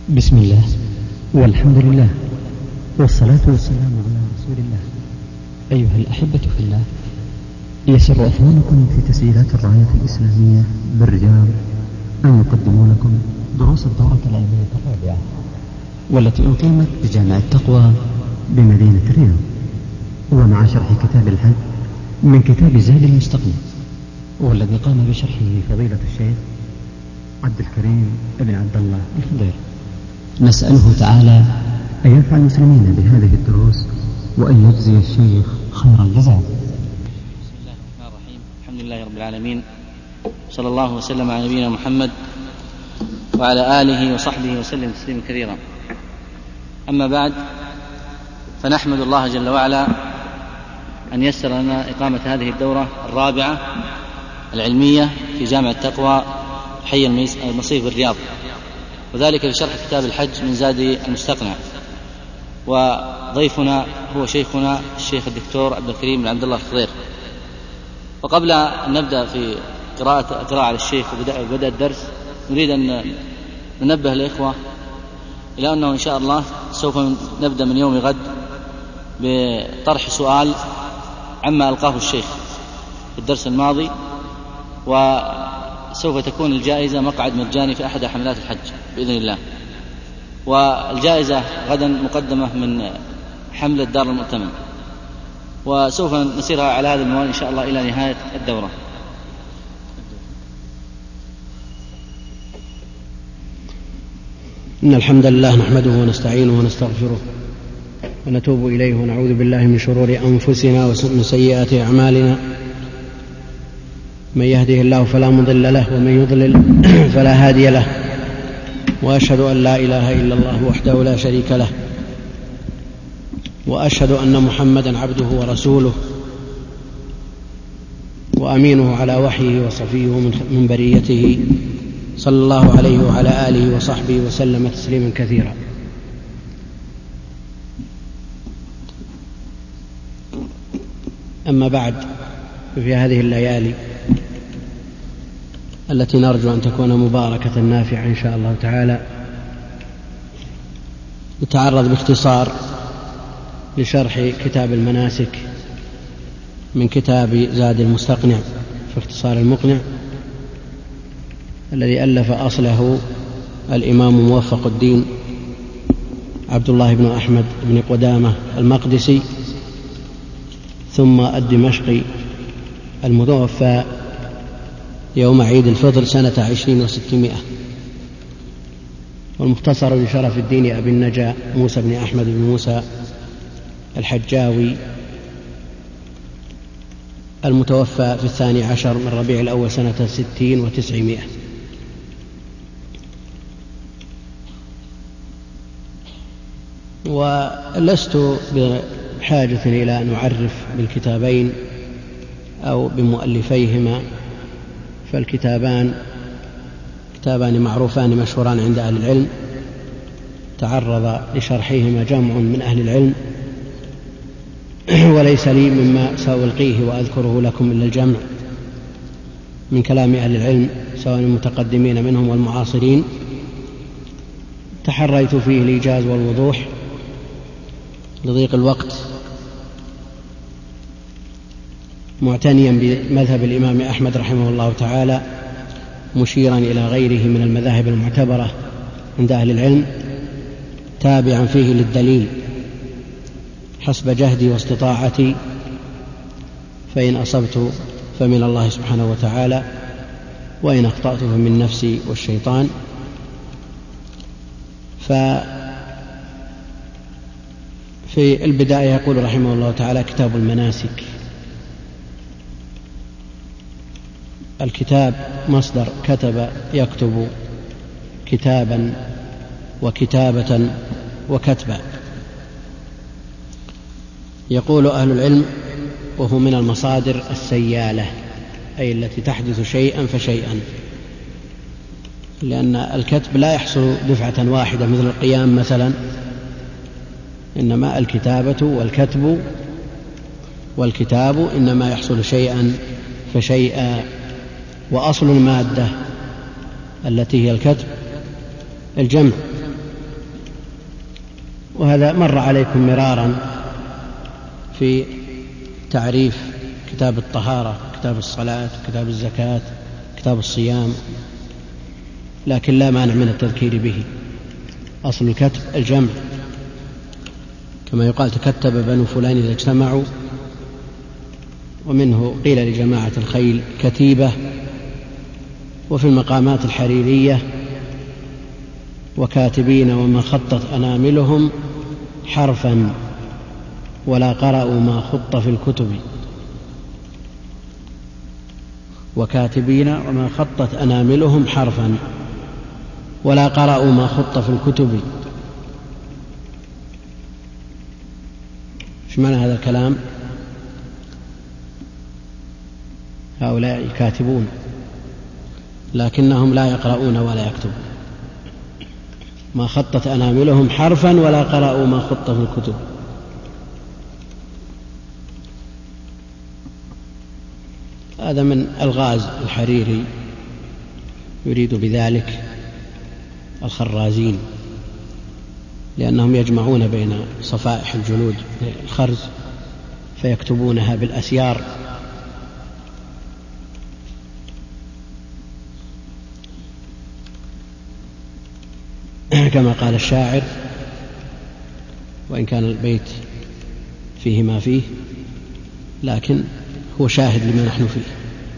بسم الله والحمد لله والصلاة والسلام على رسول الله. أيها الأحبة في الله، يسر أخوانكم في تسجيلات الراية الإسلامية بالرياض أن يقدموا لكم دروس الدورة العلمية الرابعة، والتي أقيمت بجامع التقوى بمدينة الرياض، ومع شرح كتاب الحج من كتاب زاد المستقنع، والذي قام بشرحه فضيلة الشيخ عبد الكريم بن عبد الله الخضير. نسأله تعالى أن ينفع المسلمين بهذه الدروس وأن يجزي الشيخ خير الجزاء. بسم الله الرحمن الرحيم. الحمد لله رب العالمين، صلى الله وسلم على نبينا محمد وعلى آله وصحبه وسلم تسليما كثيرا. أما بعد، فنحمد الله جل وعلا أن يسر لنا إقامة هذه الدورة الرابعة العلمية في جامع التقوى حي المصيف بالرياض، وذلك لشرح كتاب الحج من زاد المستقنع. وضيفنا هو شيخنا الشيخ الدكتور عبد الكريم بن عبد الله الخضير. وقبل أن نبدأ في قراءة للشيخ وبدأ الدرس، نريد أن ننبه الإخوة إلى أنه إن شاء الله سوف نبدأ من يوم غد بطرح سؤال عما ألقاه الشيخ في الدرس الماضي، وسوف تكون الجائزة مقعد مجاني في أحد حملات الحج بإذن الله. والجائزة غدا مقدمة من حملة دار المؤتمن، وسوف نسيرها على هذا الموال إن شاء الله إلى نهاية الدورة. إن الحمد لله نحمده ونستعينه ونستغفره ونتوب إليه ونعوذ بالله من شرور أنفسنا ومن سيئات أعمالنا. من يهده الله فلا مضل له ومن يضلل فلا هادي له، وأشهد أن لا إله إلا الله وحده لا شريك له، وأشهد أن محمدا عبده ورسوله وأمينه على وحيه وصفيه من بريته، صلى الله عليه وعلى آله وصحبه وسلم تسليما كثيرا. أما بعد، في هذه الليالي التي نرجو أن تكون مباركة نافعة إن شاء الله تعالى، نتعرض باختصار لشرح كتاب المناسك من كتاب زاد المستقنع في اختصار المقنع، الذي ألف أصله الإمام موفق الدين عبد الله بن أحمد بن قدامة المقدسي، ثم الدمشقي، المتوفى يوم عيد الفطر سنة 20 و600. والمختصر لشرف الدين أبي النجا موسى بن أحمد بن موسى الحجاوي، المتوفى في 12 من ربيع الأول سنة 60 و900. ولست بحاجة إلى أن أعرف بالكتابين أو بمؤلفيهما، فالكتابان كتابان معروفان مشهوران عند أهل العلم، تعرض لشرحهما جمع من أهل العلم، وليس لي مما سألقيه وأذكره لكم إلا الجمع من كلام أهل العلم سواء المتقدمين منهم والمعاصرين. تحريت فيه الإيجاز والوضوح لضيق الوقت، معتنيا بمذهب الإمام أحمد رحمه الله تعالى، مشيرا إلى غيره من المذاهب المعتبرة عند أهل العلم، تابعا فيه للدليل حسب جهدي واستطاعتي، فإن أصبت فمن الله سبحانه وتعالى، وإن أخطأت فمن نفسي والشيطان. في البداية يقول رحمه الله تعالى: كتاب المناسك. الكتاب مصدر كتب يكتب كتابا وكتابة وكتبا. يقول أهل العلم: وهو من المصادر السيالة، أي التي تحدث شيئا فشيئا، لأن الكتب لا يحصل دفعة واحدة مثل القيام مثلا، إنما الكتابة والكتاب إنما يحصل شيئا فشيئا. وأصل المادة التي هي الكتب الجمع، وهذا مر عليكم مرارا في تعريف كتاب الطهارة، كتاب الصلاة، كتاب الزكاة، كتاب الصيام، لكن لا مانع من التذكير به. أصل الكتب الجمع، كما يقال تكتب بنو فلان إذا اجتمعوا، ومنه قيل لجماعة الخيل كتيبة. وفي المقامات الحريرية وكاتبين وما خطت أناملهم حرفا ولا قرأوا ما خط في الكتب. وكاتبين وما خطت أناملهم حرفا ولا قرأوا ما خط في الكتب. ايش معنى هذا الكلام؟ هؤلاء كاتبون لكنهم لا يقرؤون ولا يكتبون. ما خطت أناملهم حرفا ولا قرأوا ما خط في الكتب. هذا من ألغاز الحريري، يريد بذلك الخرازين، لأنهم يجمعون بين صفائح الجلود الخرز فيكتبونها بالأسيار. كما قال الشاعر: وإن كان البيت فيه ما فيه لكن هو شاهد لما نحن فيه.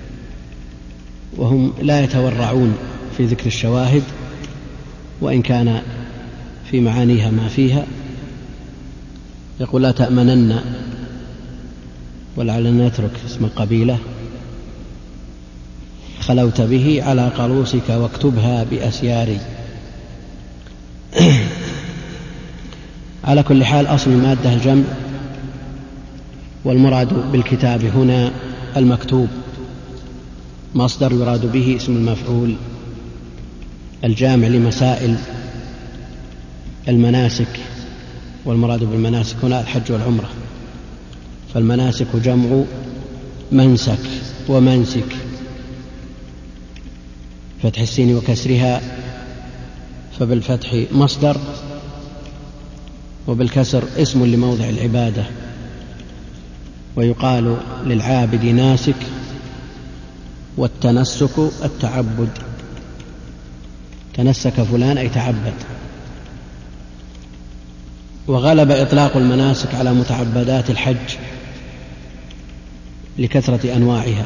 وهم لا يتورعون في ذكر الشواهد وإن كان في معانيها ما فيها. يقول: لا تأمنن، ولعلنا نترك اسم القبيلة، خلوت به على قلوصك واكتبها بأسياري. على كل حال أصل المادة الجمع، والمراد بالكتاب هنا المكتوب، مصدر يراد به اسم المفعول الجامع لمسائل المناسك. والمراد بالمناسك هنا الحج والعمرة، فالمناسك جمع منسك ومنسك، فتح السين وكسرها، فبالفتح مصدر وبالكسر اسم لموضع العبادة. ويقال للعابد ناسك، والتنسك التعبد، تنسك فلان أي تعبد. وغلب إطلاق المناسك على متعبدات الحج لكثرة أنواعها،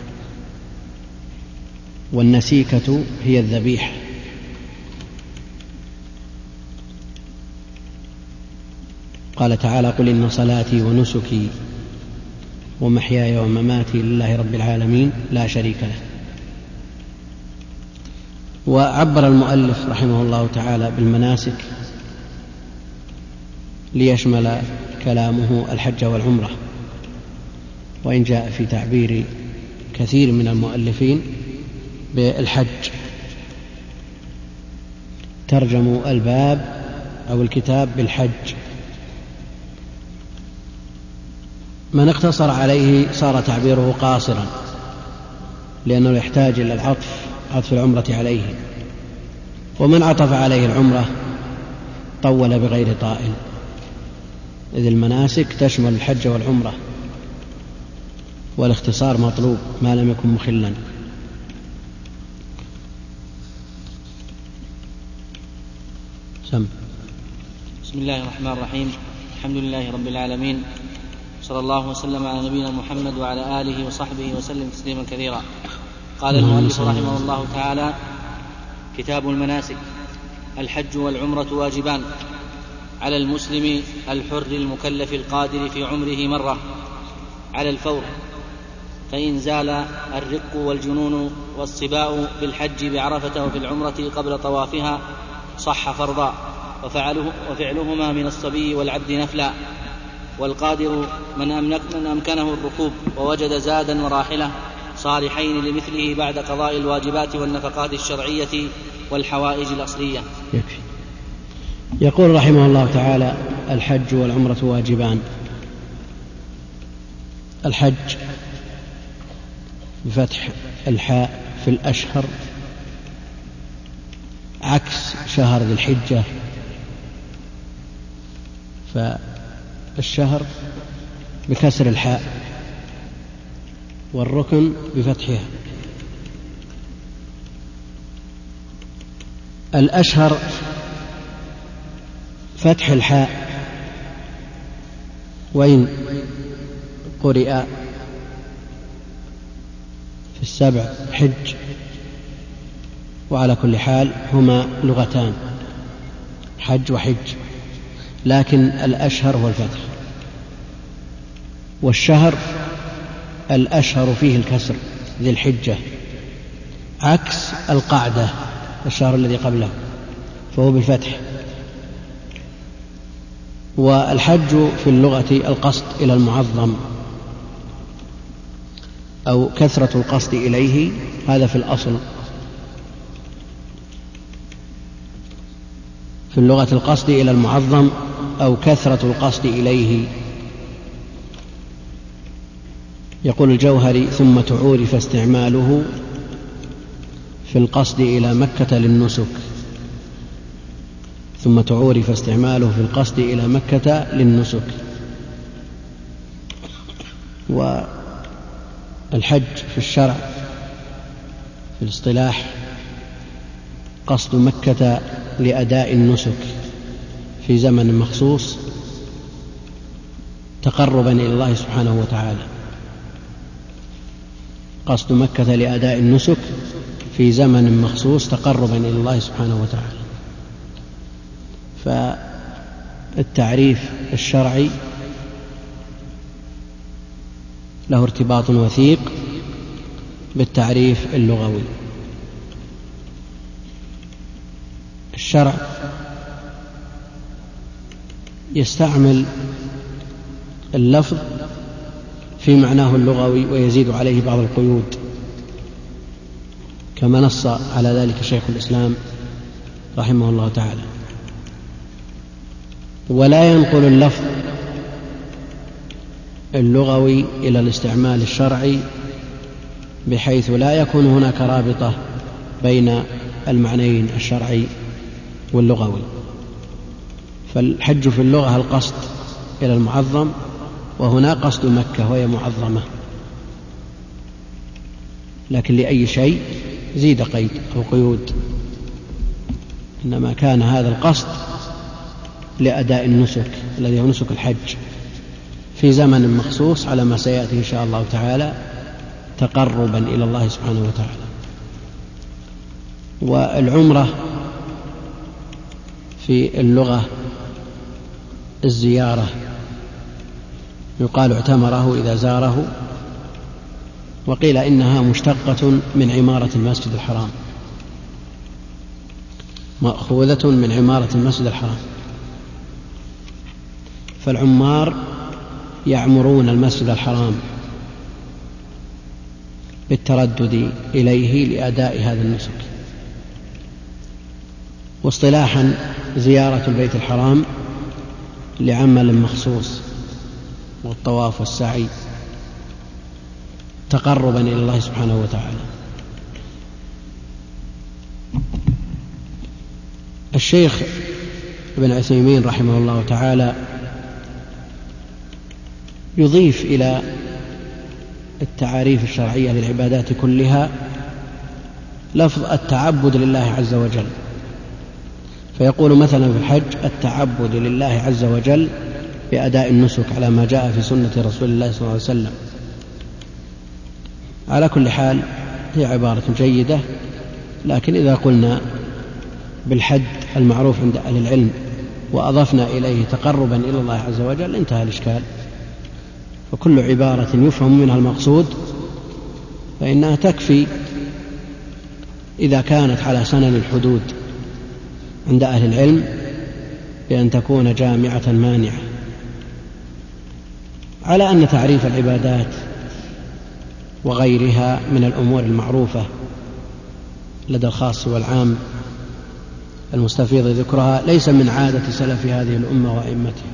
والنسيكة هي الذبيحة. قال تعالى: قل إن صلاتي ونسكي ومحياي ومماتي لله رب العالمين لا شريك له. وعبر المؤلف رحمه الله تعالى بالمناسك ليشمل كلامه الحج والعمرة، وإن جاء في تعبير كثير من المؤلفين بالحج. ترجموا الباب أو الكتاب بالحج. من اقتصر عليه صار تعبيره قاصرا، لأنه يحتاج إلى عطف العمرة عليه، ومن عطف عليه العمرة طول بغير طائل، إذ المناسك تشمل الحج والعمرة، والاختصار مطلوب ما لم يكن مخلا. بسم الله الرحمن الرحيم. الحمد لله رب العالمين، صلى الله وسلم على نبينا محمد وعلى آله وصحبه وسلم تسليما كثيرا. قال المؤلف رحمه الله تعالى: كتاب المناسك. الحج والعمرة واجبان على المسلم الحر المكلف القادر في عمره مرة على الفور، فإن زال الرق والجنون والصباء بالحج بعرفة وفي العمرة قبل طوافها صح فرضا، وفعلهما من الصبي والعبد نفلا. والقادر من أمكنه الركوب ووجد زادا وراحلة صالحين لمثله بعد قضاء الواجبات والنفقات الشرعية والحوائج الأصلية. يكفي. يقول رحمه الله تعالى: الحج والعمرة واجبان. الحج بفتح الحاء في الأشهر عكس شهر ذي الحجة، فالشهر بكسر الحاء والركن بفتحها. الأشهر فتح الحاء وإن قرئ في السبع حج، وعلى كل حال هما لغتان حج وحج، لكن الأشهر هو الفتح. والشهر الأشهر فيه الكسر ذي الحجة، عكس القعدة الشهر الذي قبله فهو بالفتح. والحج في اللغة القصد إلى المعظم أو كثرة القصد إليه، هذا في الأصل في اللغة القصد إلى المعظم أو كثرة القصد إليه. يقول الجوهري: ثم تعورف استعماله في القصد إلى مكة للنسك. ثم تعورف استعماله في القصد إلى مكة للنسك. والحج في الشرع في الاصطلاح قصد مكة لأداء النسك في زمن مخصوص تقربا إلى الله سبحانه وتعالى. قصد مكة لأداء النسك في زمن مخصوص تقربا إلى الله سبحانه وتعالى. فالتعريف الشرعي له ارتباط وثيق بالتعريف اللغوي. الشرع يستعمل اللفظ في معناه اللغوي ويزيد عليه بعض القيود، كما نص على ذلك شيخ الإسلام رحمه الله تعالى. ولا ينقل اللفظ اللغوي إلى الاستعمال الشرعي بحيث لا يكون هناك رابطة بين المعنيين الشرعي واللغوي. فالحج في اللغة القصد إلى المعظم، وهنا قصد مكة وهي معظمة، لكن لأي شيء زيد قيد أو قيود. إنما كان هذا القصد لأداء النسك الذي هو نسك الحج في زمن مخصوص على ما سيأتي إن شاء الله تعالى تقربا إلى الله سبحانه وتعالى. والعمرة في اللغة الزيارة، يقال اعتمره إذا زاره، وقيل إنها مشتقة من عمارة المسجد الحرام، مأخوذة من عمارة المسجد الحرام. فالعمار يعمرون المسجد الحرام بالتردد إليه لأداء هذا النسك. واصطلاحا زيارة البيت الحرام لعمل مخصوص والطواف والسعي تقربا إلى الله سبحانه وتعالى. الشيخ ابن عثيمين رحمه الله تعالى يضيف إلى التعاريف الشرعية للعبادات كلها لفظ التعبد لله عز وجل، فيقول مثلا في الحج: التعبد لله عز وجل بأداء النسك على ما جاء في سنة رسول الله صلى الله عليه وسلم. على كل حال هي عبارة جيدة، لكن إذا قلنا بالحد المعروف عند أهل العلم وأضفنا إليه تقربا إلى الله عز وجل انتهى الإشكال. فكل عبارة يفهم منها المقصود فإنها تكفي إذا كانت على سنن الحدود عند أهل العلم بأن تكون جامعة مانعة. على أن تعريف العبادات وغيرها من الأمور المعروفة لدى الخاص والعام المستفيض ذكرها ليس من عادة سلف هذه الأمة وأئمتها.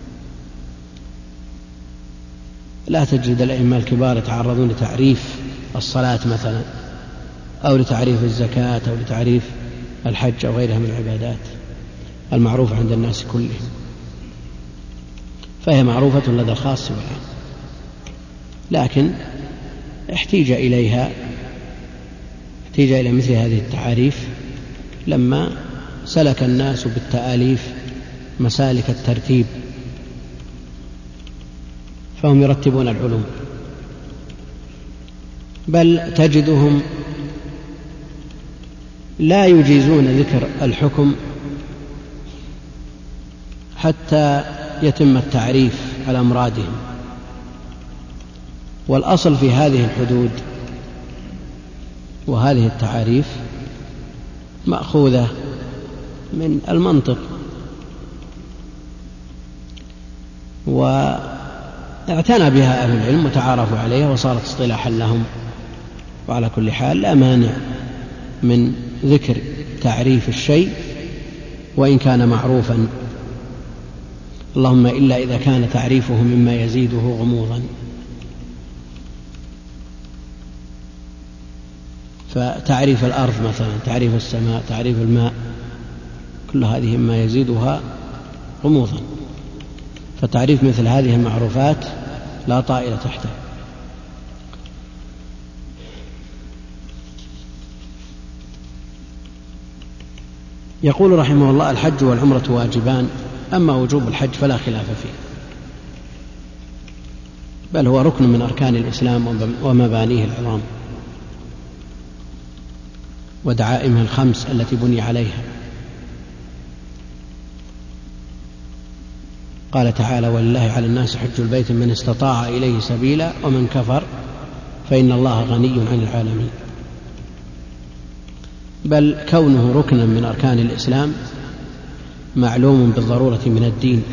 لا تجد الأئمة الكبار يتعرضون لتعريف الصلاة مثلا، أو لتعريف الزكاة، أو لتعريف الحج أو غيرها من العبادات المعروفة عند الناس كلهم. فهي معروفة لدى الخاص والعام، لكن احتيج إلى مثل هذه التعاريف لما سلك الناس بالتآليف مسالك الترتيب، فهم يرتبون العلوم، بل تجدهم لا يجيزون ذكر الحكم حتى يتم التعريف على مرادهم. والأصل في هذه الحدود وهذه التعاريف مأخوذة من المنطق، واعتنى بها أهل العلم وتعارفوا عليها وصارت اصطلاحا لهم. وعلى كل حال لا مانع من ذكر تعريف الشيء وإن كان معروفا، اللهم إلا إذا كان تعريفه مما يزيده غموضا. فتعريف الأرض مثلا، تعريف السماء، تعريف الماء، كل هذه ما يزيدها غموضا، فتعريف مثل هذه المعروفات لا طائل تحته. يقول رحمه الله: الحج والعمرة واجبان، أما وجوب الحج فلا خلاف فيه، بل هو ركن من أركان الإسلام ومبانيه العظام ودعائمه الخمس التي بني عليها. قال تعالى: ولله على الناس حج البيت من استطاع إليه سبيلا ومن كفر فإن الله غني عن العالمين. بل كونه ركنا من أركان الإسلام معلوم بالضرورة من الدين،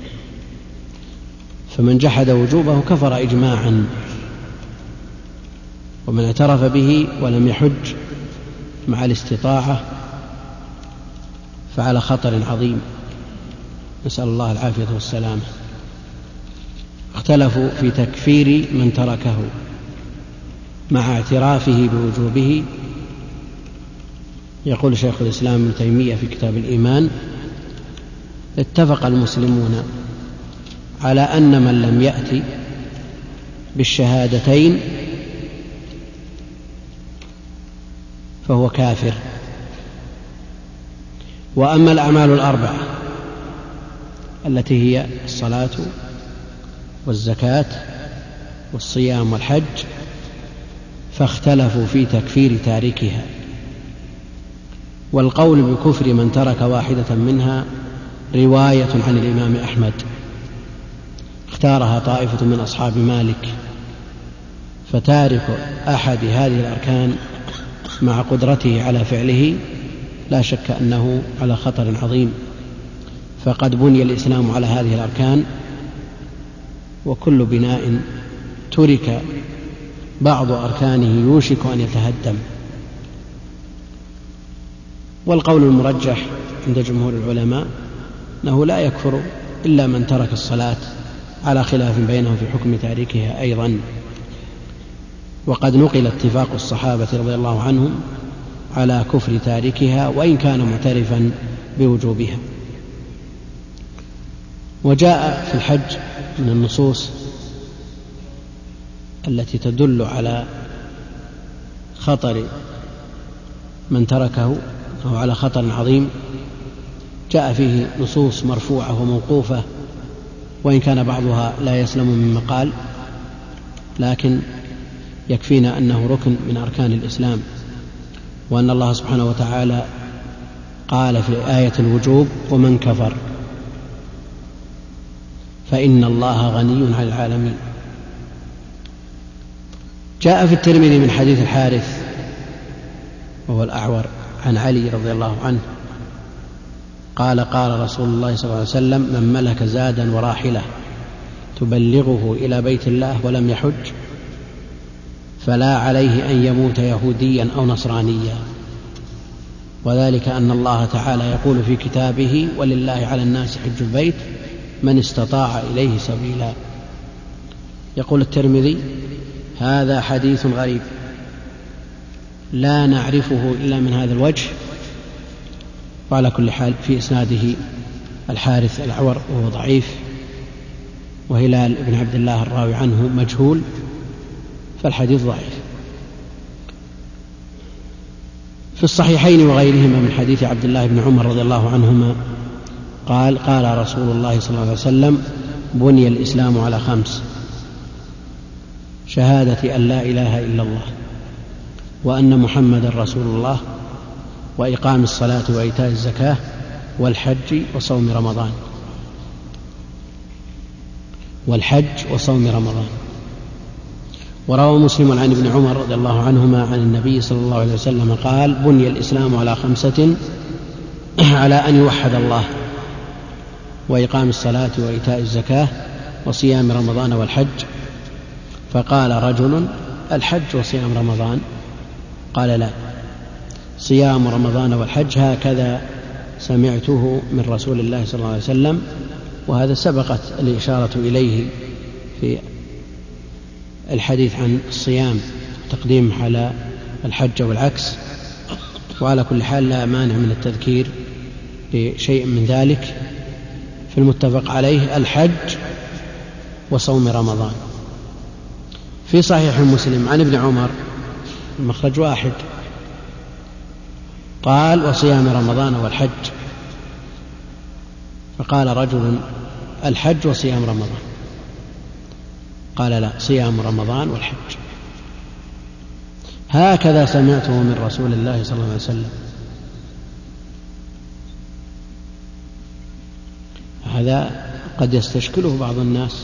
فمن جحد وجوبه كفر إجماعا، ومن اعترف به ولم يحج مع الاستطاعة فعلى خطر عظيم، نسأل الله العافية والسلامة. اختلفوا في تكفير من تركه مع اعترافه بوجوبه. يقول شيخ الإسلام ابن تيمية في كتاب الإيمان: اتفق المسلمون على أن من لم يأتي بالشهادتين فهو كافر. وأما الأعمال الأربعة التي هي الصلاة والزكاة والصيام والحج فاختلفوا في تكفير تاركها، والقول بكفر من ترك واحدة منها رواية عن الإمام أحمد، اختارها طائفة من أصحاب مالك، فتارك أحد هذه الأركان مع قدرته على فعله لا شك أنه على خطر عظيم، فقد بني الإسلام على هذه الأركان، وكل بناء ترك بعض أركانه يوشك أن يتهدم. والقول المرجح عند جمهور العلماء أنه لا يكفر إلا من ترك الصلاة، على خلاف بينهم في حكم تاركها أيضا. وقد نقل اتفاق الصحابة رضي الله عنهم على كفر تاركها وإن كان معترفا بوجوبها. وجاء في الحج من النصوص التي تدل على خطر من تركه أو على خطر عظيم، جاء فيه نصوص مرفوعة وموقوفة، وإن كان بعضها لا يسلم من مقال، لكن يكفينا أنه ركن من أركان الإسلام، وأن الله سبحانه وتعالى قال في آية الوجوب: ومن كفر فإن الله غني عن العالمين. جاء في الترمذي من حديث الحارث وهو الأعور عن علي رضي الله عنه قال: قال رسول الله صلى الله عليه وسلم: من ملك زادا وراحلة تبلغه إلى بيت الله ولم يحج فلا عليه أن يموت يهوديا أو نصرانيا، وذلك أن الله تعالى يقول في كتابه: ولله على الناس حج البيت من استطاع إليه سبيلا. يقول الترمذي: هذا حديث غريب لا نعرفه إلا من هذا الوجه. وعلى كل حال في إسناده الحارث الأعور وهو ضعيف، وهلال بن عبد الله الراوي عنه مجهول فالحديث ضعيف. في الصحيحين وغيرهما من حديث عبد الله بن عمر رضي الله عنهما قال قال رسول الله صلى الله عليه وسلم بني الإسلام على 5: شهادة أن لا إله إلا الله وأن محمدا رسول الله وإقام الصلاة وإيتاء الزكاة والحج وصوم رمضان. وروى مسلم عن ابن عمر رضي الله عنهما عن النبي صلى الله عليه وسلم قال بني الإسلام على 5: على أن يوحد الله وإقام الصلاة وإيتاء الزكاة وصيام رمضان والحج. فقال رجل: الحج وصيام رمضان؟ قال: لا، صيام رمضان والحج، هكذا سمعته من رسول الله صلى الله عليه وسلم. وهذا سبقت الإشارة إليه في الحديث عن الصيام تقديم على الحج والعكس. وعلى كل حال لا مانع من التذكير بشيء من ذلك في المتفق عليه: الحج وصوم رمضان. في صحيح مسلم عن ابن عمر المخرج واحد قال: وصيام رمضان والحج. فقال رجل: الحج وصيام رمضان؟ قال: لا، صيام رمضان والحج. هكذا سمعته من رسول الله صلى الله عليه وسلم. هذا قد يستشكله بعض الناس: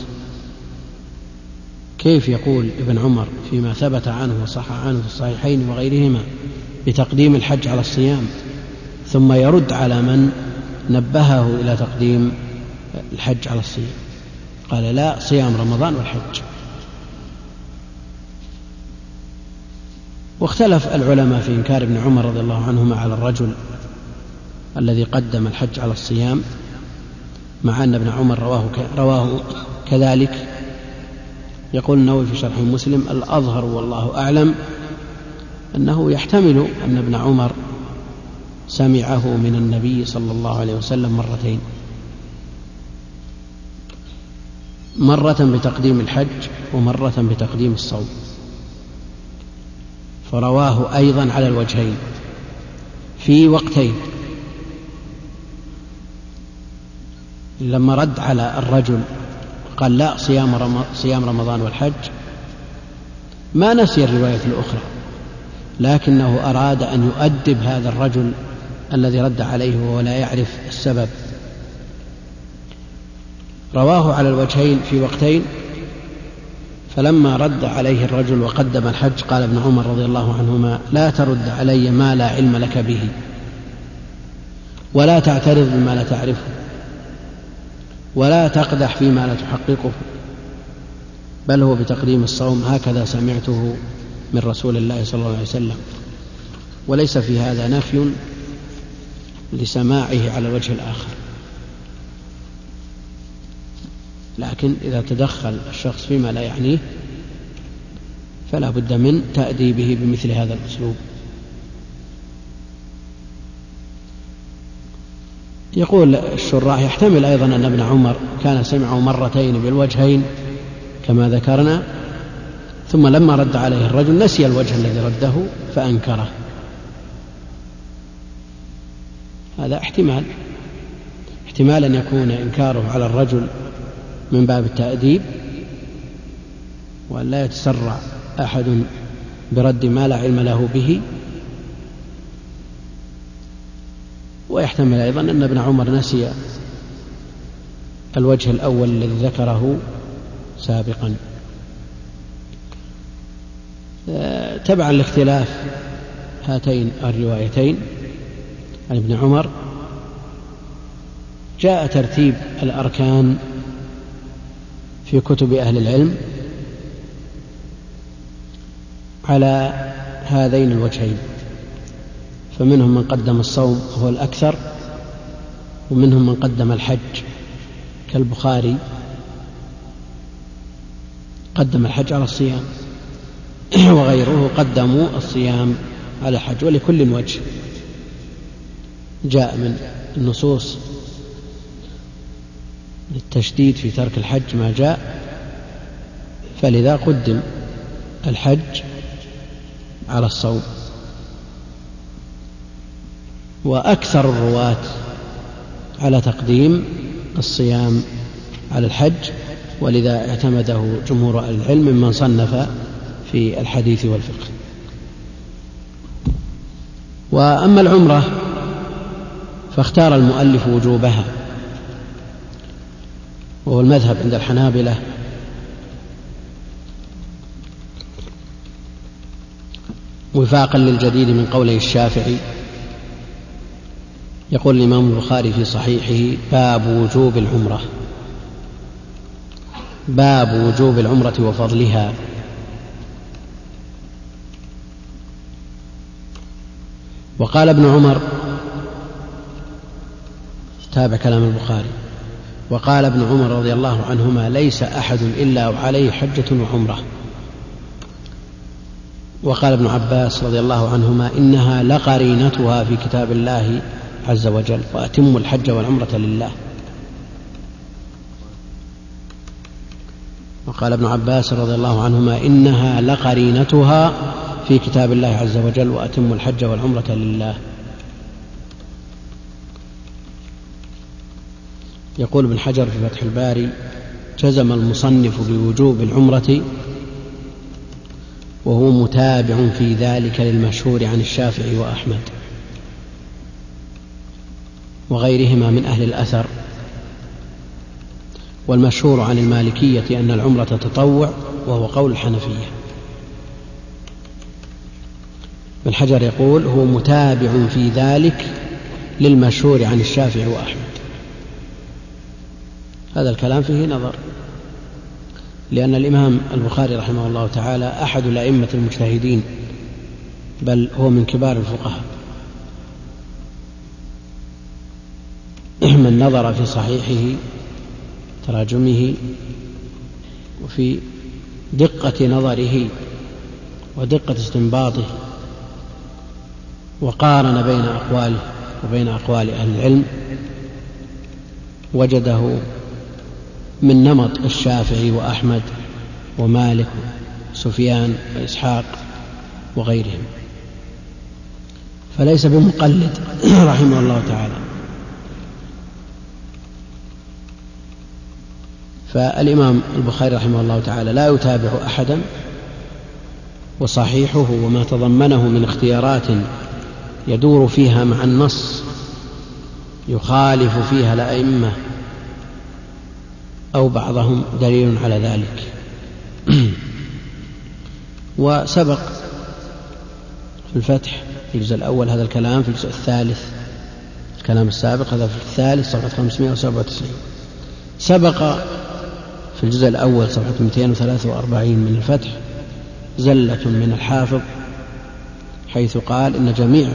كيف يقول ابن عمر فيما ثبت عنه وصح عنه في الصحيحين وغيرهما بتقديم الحج على الصيام، ثم يرد على من نبهه إلى تقديم الحج على الصيام؟ قال: لا، صيام رمضان والحج. واختلف العلماء في إنكار ابن عمر رضي الله عنهما على الرجل الذي قدم الحج على الصيام، مع أن ابن عمر رواه كذلك. يقول النووي في شرح مسلم: الأظهر والله أعلم أنه يحتمل أن ابن عمر سمعه من النبي صلى الله عليه وسلم مرتين: مرة بتقديم الحج ومرة بتقديم الصوم، فرواه أيضا على الوجهين في وقتين. لما رد على الرجل قال: لا، صيام رمضان والحج، ما نسي الرواية الأخرى، لكنه أراد أن يؤدب هذا الرجل الذي رد عليه وهو لا يعرف السبب. رواه على الوجهين في وقتين. فلما رد عليه الرجل وقدم الحج قال ابن عمر رضي الله عنهما: لا ترد علي ما لا علم لك به، ولا تعترض بما لا تعرفه، ولا تقدح فيما لا تحققه، بل هو بتقديم الصوم، هكذا سمعته من رسول الله صلى الله عليه وسلم. وليس في هذا نفي لسماعه على الوجه الآخر، لكن إذا تدخل الشخص فيما لا يعنيه فلا بد من تأديبه بمثل هذا الأسلوب. يقول الشراح: يحتمل أيضا أن ابن عمر كان سمعه مرتين بالوجهين كما ذكرنا، ثم لما رد عليه الرجل نسي الوجه الذي رده فأنكره. هذا احتمال أن يكون إنكاره على الرجل من باب التأديب، وأن لا يتسرع أحد برد ما لا علم له به. ويحتمل أيضا أن ابن عمر نسي الوجه الأول الذي ذكره سابقا. تبعا لاختلاف هاتين الروايتين عن ابن عمر جاء ترتيب الأركان في كتب أهل العلم على هذين الوجهين، فمنهم من قدم الصوم وهو الأكثر، ومنهم من قدم الحج كالبخاري قدم الحج على الصيام، وغيره قدموا الصيام على الحج. ولكل وجه جاء من النصوص التشديد في ترك الحج ما جاء، فلذا قدم الحج على الصوم. وأكثر الرواة على تقديم الصيام على الحج، ولذا اعتمده جمهور أهل العلم ممن صنف في الحديث والفقه. وأما العمرة فاختار المؤلف وجوبها، وهو المذهب عند الحنابلة، وفاقا للجديد من قوله الشافعي. يقول الإمام البخاري في صحيحه: باب وجوب العمرة، باب وجوب العمرة وفضلها. وقال ابن عمر، تابع كلام البخاري، وقال ابن عمر رضي الله عنهما: ليس أحد إلا وعليه حجة وعمرة. وقال ابن عباس رضي الله عنهما: إنها لقرينتها في كتاب الله عز وجل، وأتموا الحج والعمرة لله. وقال ابن عباس رضي الله عنهما: إنها لقرينتها في كتاب الله عز وجل، وأتموا الحج والعمرة لله. يقول ابن حجر في فتح الباري: جزم المصنف بوجوب العمرة، وهو متابع في ذلك للمشهور عن الشافعي وأحمد وغيرهما من أهل الأثر. والمشهور عن المالكية أن العمرة تطوع، وهو قول الحنفية. ابن حجر يقول: هو متابع في ذلك للمشهور عن الشافعي وأحمد. هذا الكلام فيه نظر، لأن الإمام البخاري رحمه الله تعالى أحد الأئمة المجتهدين، بل هو من كبار الفقهاء. من نظر في صحيحه تراجمه وفي دقة نظره ودقة استنباطه، وقارن بين أقواله وبين أقوال أهل العلم، وجده من نمط الشافعي وأحمد ومالك وسفيان وإسحاق وغيرهم، فليس بمقلد رحمه الله تعالى. فالإمام البخاري رحمه الله تعالى لا يتابع أحدا، وصحيحه وما تضمنه من اختيارات يدور فيها مع النص يخالف فيها الأئمة أو بعضهم دليل على ذلك. وسبق في الفتح في الجزء الأول هذا الكلام، في الجزء الثالث الكلام السابق هذا في الثالث صفحة 597. سبق في الجزء الأول صفحة 243 من الفتح زلة من الحافظ، حيث قال: إن جميع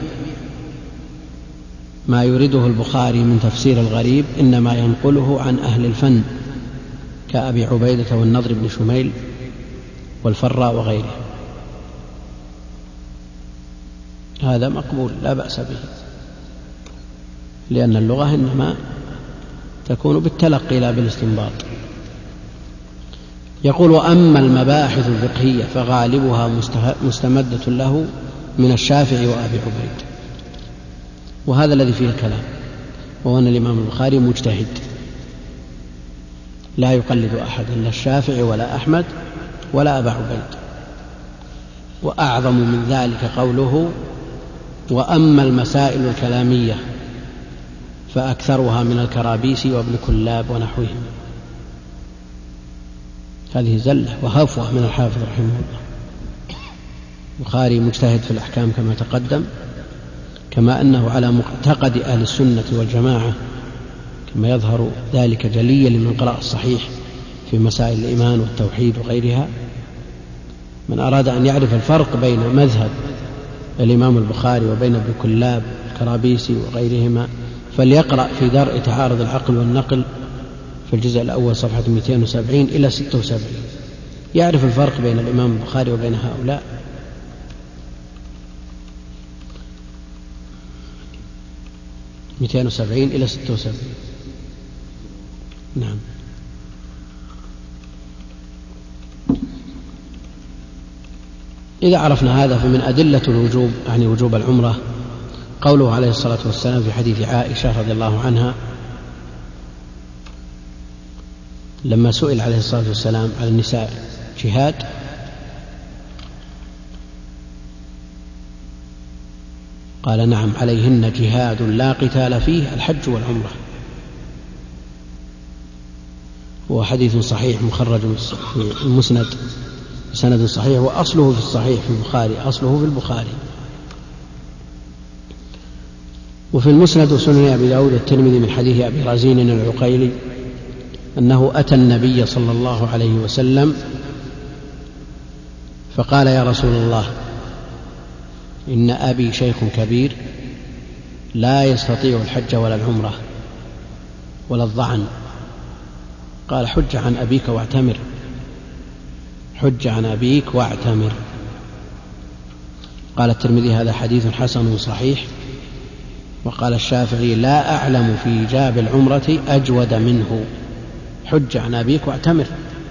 ما يريده البخاري من تفسير الغريب إنما ينقله عن أهل الفن كأبي عبيدة والنضر بن شميل والفراء وغيره. هذا مقبول لا بأس به، لأن اللغة إنما تكون بالتلقي لا بالاستنباط. يقول: وأما المباحث الفقهية فغالبها مستمدة له من الشافعي وأبي عبيد. وهذا الذي فيه الكلام، وأن الإمام البخاري مجتهد لا يقلد أحدا، لا الشافعي ولا أحمد ولا أبا عبيد. وأعظم من ذلك قوله: وأما المسائل الكلامية فأكثرها من الكرابيسي وابن كلاب ونحوهم. هذه زلة وهفوة من الحافظ رحمه الله. البخاري مجتهد في الأحكام كما تقدم، كما أنه على معتقد أهل السنة والجماعة، كما يظهر ذلك جليا لمن قرأ الصحيح في مسائل الإيمان والتوحيد وغيرها. من أراد أن يعرف الفرق بين مذهب الإمام البخاري وبين ابن كلاب الكرابيسي وغيرهما فليقرأ في درء تعارض العقل والنقل في الجزء الأول صفحة 270 إلى 76، يعرف الفرق بين الإمام البخاري وبين هؤلاء. إلى 76. نعم. إذا عرفنا هذا فمن أدلة الوجوب يعني وجوب العمرة قوله عليه الصلاة والسلام في حديث عائشة رضي الله عنها لما سئل عليه الصلاة والسلام على النساء جهاد قال نعم عليهن جهاد لا قتال فيه الحج والعمرة. هو حديث صحيح مخرج في المسند سند صحيح وأصله في الصحيح في البخاري أصله في البخاري. وفي المسند وسنن أبي داود الترمذي من حديث أبي رزين العقيلي أنه أتى النبي صلى الله عليه وسلم فقال يا رسول الله إن أبي شيخ كبير لا يستطيع الحج ولا العمرة ولا الظعن. قال حج عن أبيك واعتمر حج عن أبيك واعتمر. قال الترمذي هذا حديث حسن صحيح. وقال الشافعي لا أعلم في إيجاب العمرة أجود منه حج عن أبيك واعتمر.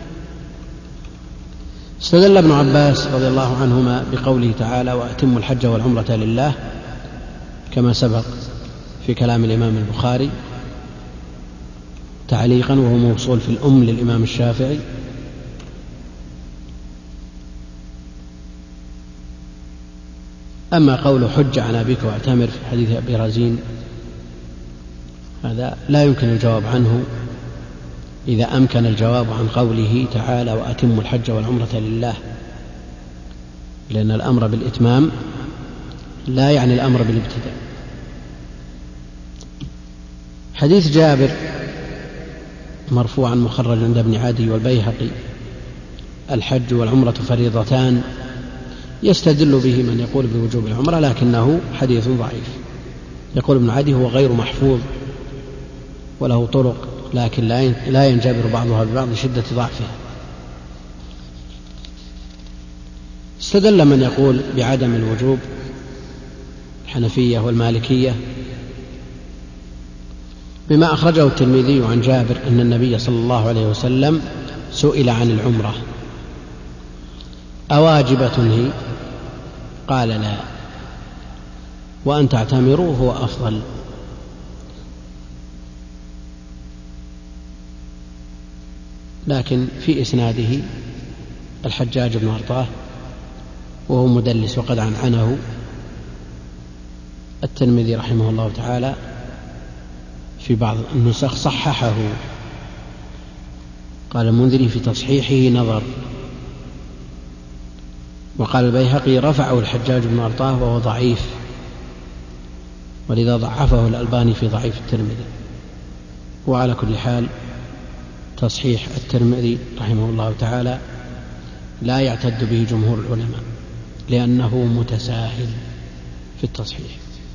استدل ابن عباس رضي الله عنهما بقوله تعالى وأتموا الحج والعمرة لله كما سبق في كلام الإمام البخاري تعليقا وهو موصول في الأم للإمام الشافعي. أما قول حج عن أبيك واعتمر في حديث أبي رزين هذا لا يمكن الجواب عنه إذا أمكن الجواب عن قوله تعالى وأتموا الحج والعمرة لله، لأن الأمر بالإتمام لا يعني الأمر بالابتداء. حديث جابر مرفوعا مخرج عند ابن عدي والبيهقي الحج والعمرة فريضتان يستدل به من يقول بوجوب العمرة لكنه حديث ضعيف. يقول ابن عدي هو غير محفوظ وله طرق لكن لا ينجبر بعضها ببعض لشدة ضعفها. استدل من يقول بعدم الوجوب الحنفية والمالكية بما أخرجه الترمذي عن جابر أن النبي صلى الله عليه وسلم سئل عن العمرة أواجبة هي؟ قال لا وأن تعتمروا هو أفضل. لكن في إسناده الحجاج بن أرطاه وهو مدلس وقد عنعنه الترمذي رحمه الله تعالى في بعض النسخ صححه. قال المنذري في تصحيحه نظر. وقال البيهقي رفعه الحجاج بن أرطاه وهو ضعيف ولذا ضعفه الألباني في ضعيف الترمذي. وعلى كل حال تصحيح الترمذي رحمه الله تعالى لا يعتد به جمهور العلماء لأنه متساهل في التصحيح.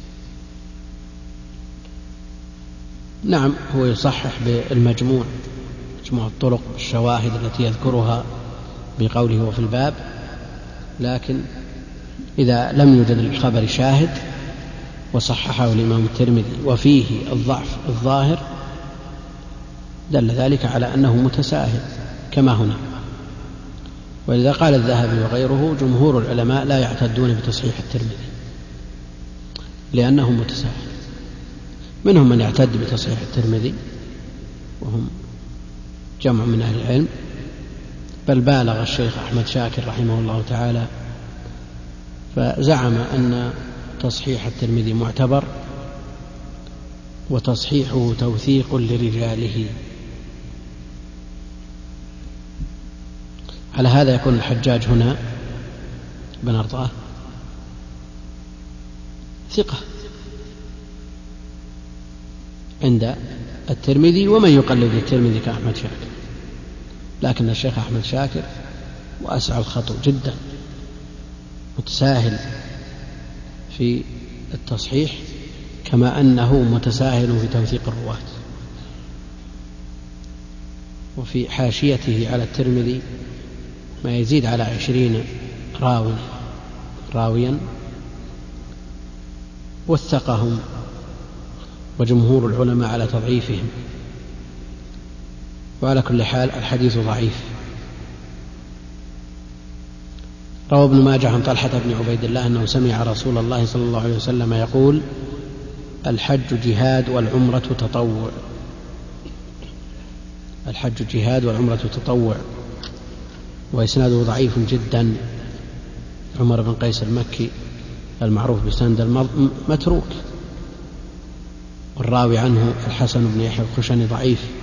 نعم هو يصحح بالمجموع مجموع الطرق بالشواهد التي يذكرها بقوله وفي الباب، لكن إذا لم يوجد للخبر شاهد وصححه الإمام الترمذي وفيه الضعف الظاهر دل ذلك على أنه متساهل كما هنا. ولذا قال الذهبي وغيره جمهور العلماء لا يعتدون بتصحيح الترمذي لأنه متساهل. منهم من يعتد بتصحيح الترمذي وهم جمع من أهل العلم، بل بالغ الشيخ أحمد شاكر رحمه الله تعالى فزعم أن تصحيح الترمذي معتبر وتصحيحه توثيق لرجاله. على هذا يكون الحجاج هنا بن أرطاه ثقة عند الترمذي ومن يقلد الترمذي كأحمد شاكر، لكن الشيخ أحمد شاكر واسع الخطو جدا متساهل في التصحيح كما أنه متساهل في توثيق الرواة. وفي حاشيته على الترمذي ما يزيد على 20 راويا وثقهم وجمهور العلماء على تضعيفهم. وعلى كل حال الحديث ضعيف. روى ابن ماجه عن طلحة بن عبيد الله أنه سمع رسول الله صلى الله عليه وسلم يقول: الحج جهاد والعمرة تطوع. الحج جهاد والعمرة تطوع. وإسناده ضعيف جدا. عمر بن قيس المكي المعروف بسند متروك، والراوي عنه الحسن بن يحيى الخشني ضعيف.